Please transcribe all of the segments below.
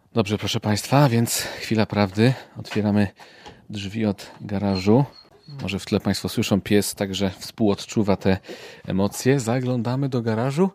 Dobrze, proszę Państwa, więc chwila prawdy. Otwieramy drzwi od garażu. Może w tle Państwo słyszą, pies także współodczuwa te emocje. Zaglądamy do garażu.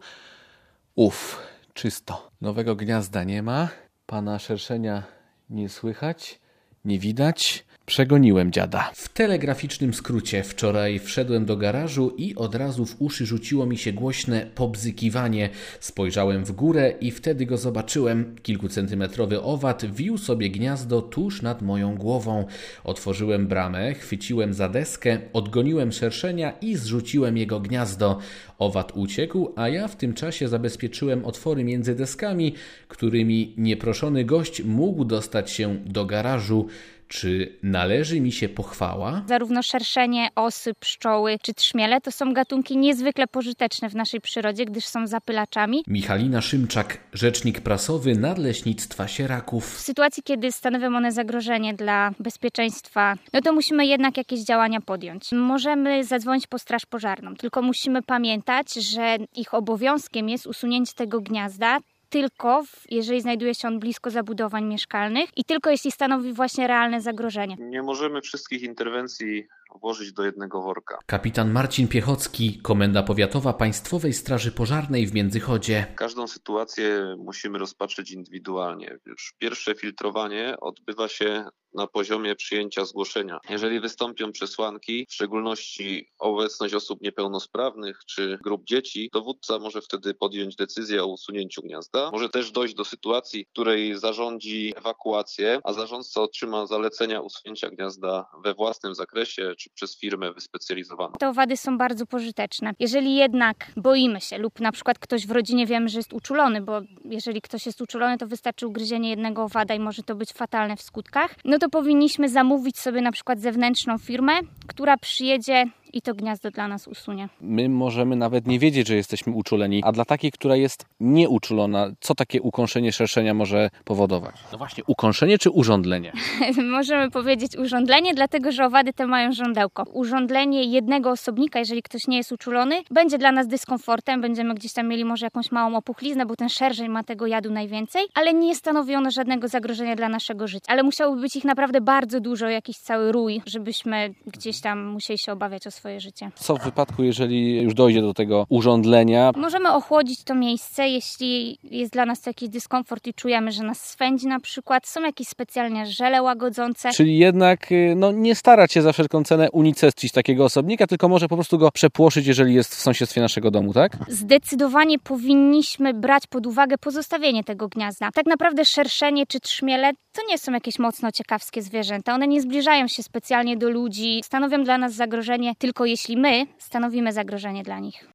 Czysto. Nowego gniazda nie ma. Pana szerszenia nie słychać, nie widać. Przegoniłem dziada. W telegraficznym skrócie wczoraj wszedłem do garażu i od razu w uszy rzuciło mi się głośne pobzykiwanie. Spojrzałem w górę i wtedy go zobaczyłem. Kilkucentymetrowy owad wił sobie gniazdo tuż nad moją głową. Otworzyłem bramę, chwyciłem za deskę, odgoniłem szerszenia i zrzuciłem jego gniazdo. Owad uciekł, a ja w tym czasie zabezpieczyłem otwory między deskami, którymi nieproszony gość mógł dostać się do garażu. Czy należy mi się pochwała? Zarówno szerszenie, osy, pszczoły czy trzmiele to są gatunki niezwykle pożyteczne w naszej przyrodzie, gdyż są zapylaczami. Michalina Szymczak, rzecznik prasowy Nadleśnictwa Sieraków. W sytuacji, kiedy stanowią one zagrożenie dla bezpieczeństwa, to musimy jednak jakieś działania podjąć. Możemy zadzwonić po straż pożarną, tylko musimy pamiętać, że ich obowiązkiem jest usunięcie tego gniazda, tylko jeżeli znajduje się on blisko zabudowań mieszkalnych i tylko jeśli stanowi właśnie realne zagrożenie. Nie możemy wszystkich interwencji włożyć do jednego worka. Kapitan Marcin Piechocki, Komenda Powiatowa Państwowej Straży Pożarnej w Międzychodzie. Każdą sytuację musimy rozpatrzeć indywidualnie. Już pierwsze filtrowanie odbywa się na poziomie przyjęcia zgłoszenia. Jeżeli wystąpią przesłanki, w szczególności obecność osób niepełnosprawnych czy grup dzieci, dowódca może wtedy podjąć decyzję o usunięciu gniazda. Może też dojść do sytuacji, w której zarządzi ewakuację, a zarządca otrzyma zalecenia usunięcia gniazda we własnym zakresie czy przez firmę wyspecjalizowaną. Te owady są bardzo pożyteczne. Jeżeli jednak boimy się lub na przykład ktoś w rodzinie wiemy, że jest uczulony, bo jeżeli ktoś jest uczulony, to wystarczy ugryzienie jednego owada i może to być fatalne w skutkach, to powinniśmy zamówić sobie na przykład zewnętrzną firmę, która przyjedzie i to gniazdo dla nas usunie. My możemy nawet nie wiedzieć, że jesteśmy uczuleni, a dla takiej, która jest nieuczulona, co takie ukąszenie szerszenia może powodować? No właśnie, ukąszenie czy urządlenie? Możemy powiedzieć urządlenie, dlatego że owady te mają żądełko. Urządlenie jednego osobnika, jeżeli ktoś nie jest uczulony, będzie dla nas dyskomfortem, będziemy gdzieś tam mieli może jakąś małą opuchliznę, bo ten szerszeń ma tego jadu najwięcej, ale nie stanowi ono żadnego zagrożenia dla naszego życia. Ale musiałoby być ich naprawdę bardzo dużo, jakiś cały rój, żebyśmy gdzieś tam musieli się obawiać o swoje życie. Co w wypadku, jeżeli już dojdzie do tego urządlenia? Możemy ochłodzić to miejsce, jeśli jest dla nas to jakiś dyskomfort i czujemy, że nas swędzi na przykład. Są jakieś specjalnie żele łagodzące. Czyli jednak nie starać się za wszelką cenę unicestwić takiego osobnika, tylko może po prostu go przepłoszyć, jeżeli jest w sąsiedztwie naszego domu, tak? Zdecydowanie powinniśmy brać pod uwagę pozostawienie tego gniazda. Tak naprawdę szerszenie czy trzmiele to nie są jakieś mocno ciekawskie zwierzęta. One nie zbliżają się specjalnie do ludzi, stanowią dla nas zagrożenie tylko jeśli my stanowimy zagrożenie dla nich.